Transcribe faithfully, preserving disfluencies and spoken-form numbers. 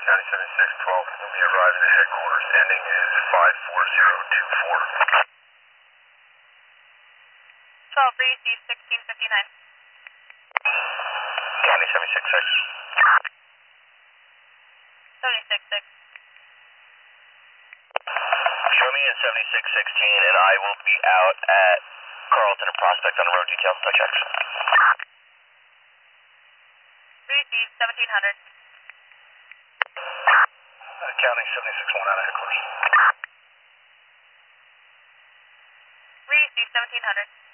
County seventy-six twelve will be arriving at headquarters. Ending is five four zero two four. twelve, receive sixteen fifty-nine. County seventy-six six. seventy-six six. Show me in seventy-six sixteen, and I will be out at Carlton and Prospect on the road details. No checks. Receive seventeen hundred. Uh, county seventy-six one out of headquarters. Receive seventeen hundred.